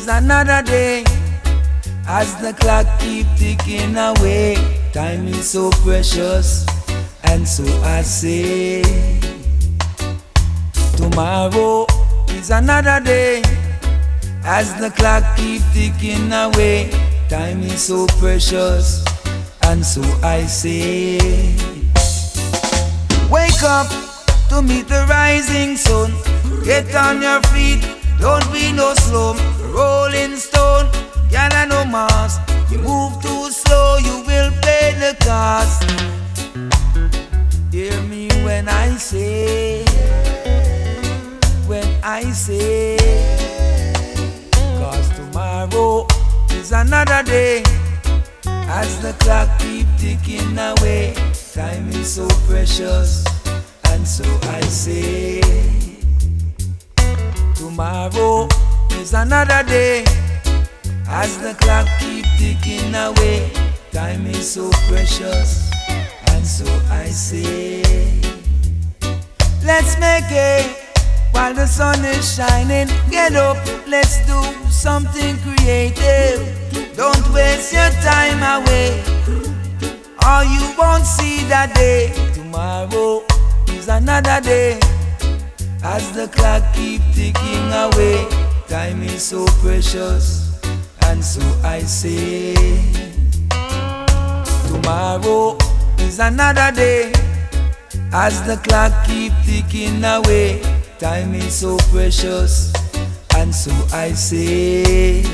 is another day. As the clock keep ticking away, time is so precious, and so I say, tomorrow is another day. As the clock keep ticking away, time is so precious, and so I say, wake up to meet the rising sun. Get on your feet, don't be no slum. Rolling stone, gather no mass. You move too slow, you will pay the cost. Hear me when I say, cause tomorrow is another day. As the clock keep ticking away, time is so precious, and so I say, tomorrow is another day. As the clock keep ticking away, time is so precious, and so I say, let's make it while the sun is shining. Get up, let's do something creative. Don't waste your time away, or you won't see that day. Tomorrow is another day. As the clock keep ticking away, time is so precious, and so I say, tomorrow is another day. As the clock keep ticking away, time is so precious, and so I say,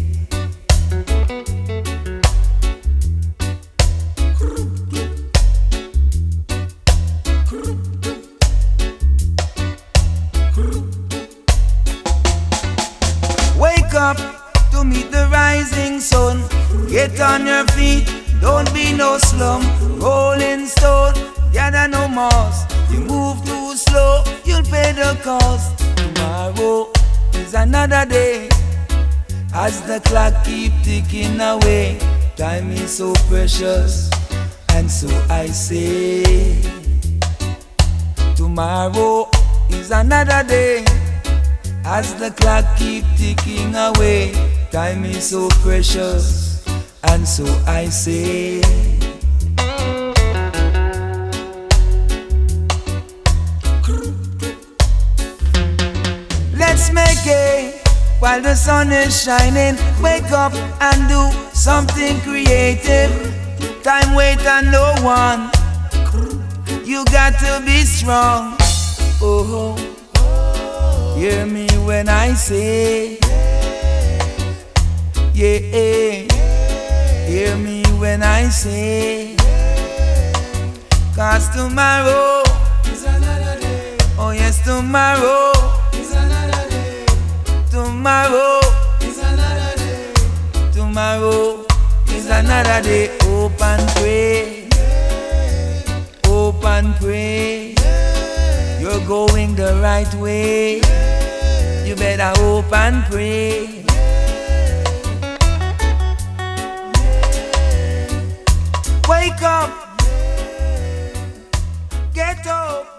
wake up to meet the rising sun. Get on your feet, don't be no slum. Rolling stone, gather no moss. You move too slow, you'll pay the cost. Tomorrow is another day. As the clock keep ticking away, time is so precious, and so I say, tomorrow is another day. As the clock keep ticking away, time is so precious, and so I say, let's make it while the sun is shining. Wake up and do something creative. Time wait on no one. You got to be strong. Oh, hear me when I say, yeah. Hear me when I say, cause tomorrow is another day. Oh yes, tomorrow is another day. Tomorrow is another day. Tomorrow is another day. Hope and pray. Hope and pray. You're going the right way. You better hope and pray. Wake up, get up.